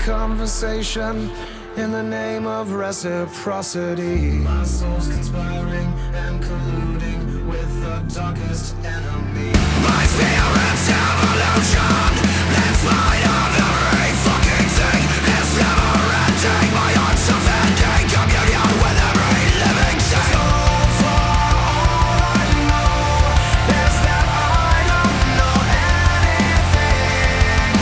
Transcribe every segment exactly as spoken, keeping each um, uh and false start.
conversation in the name of reciprocity. My soul's conspiring and colluding with the darkest enemy. My spirit's evolution, that's my every fucking thing. It's never ending, my heart's offending communion with every living thing. So far all I know is that I don't know anything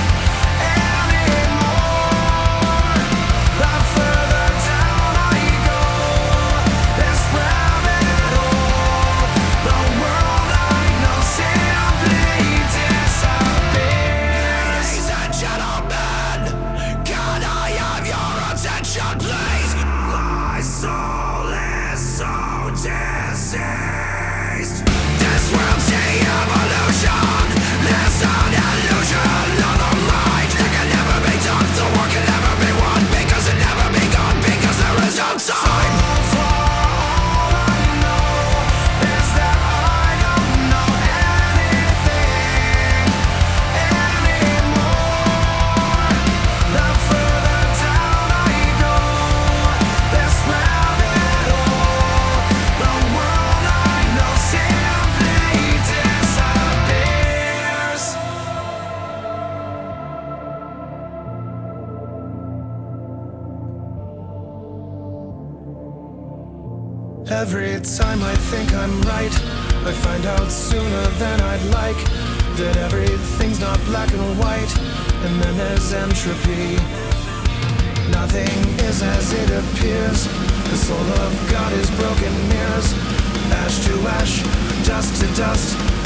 anymore. The further down I go, this rabbit hole, the world I know simply disappears. Ladies and gentlemen, can I have your attention please? My soul is so diseased. This world's the evolution, it's an illusion of the mind. It can never be done, the work can never be won, because it never begun, because there is no time. So far all I know is that I don't know anything anymore. The further down I go, this rabbit hole, the world I know simply disappears. Every time I think I'm right, I find out sooner than I'd like that everything's not black and white, and then there's entropy. Nothing is as it appears. The soul of God is broken mirrors, ash to ash, dust to dust.